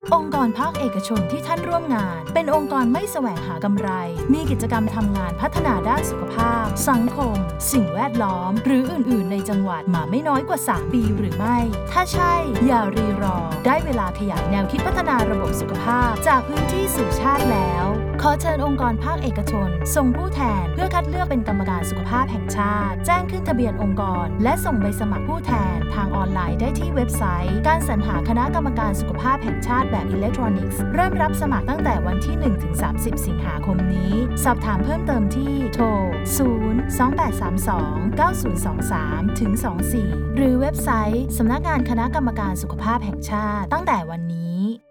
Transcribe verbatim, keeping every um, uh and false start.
องค์กรภาคเอกชนที่ท่านร่วมงานเป็นองค์กรไม่แสวงหากำไรมีกิจกรรมทำงานพัฒนาด้านสุขภาพสังคมสิ่งแวดล้อมหรืออื่นๆในจังหวัดมาไม่น้อยกว่าสามปีหรือไม่ถ้าใช่อย่ารีรอได้เวลาขยายแนวคิดพัฒนาระบบสุขภาพจากพื้นที่สู่ชาติแล้วขอเชิญองค์กรภาคเอกชนส่งผู้แทนเพื่อคัดเลือกเป็นกรรมการสุขภาพแห่งชาติแจ้งขึ้นทะเบียนองค์กรและส่งใบสมัครผู้แทนทางออนไลน์ได้ที่เว็บไซต์การสรรหาคณะกรรมการสุขภาพแห่งชาติแบบอิเล็กทรอนิกส์เริ่มรับสมัครตั้งแต่วันที่ หนึ่งถึงสามสิบ สิงหาคมนี้สอบถามเพิ่มเติมที่โทร ศูนย์ สอง แปด สาม สอง เก้า ศูนย์ สอง สาม สอง สี่ หรือเว็บไซต์สำนักงานคณะกรรมการสุขภาพแห่งชาติตั้งแต่วันนี้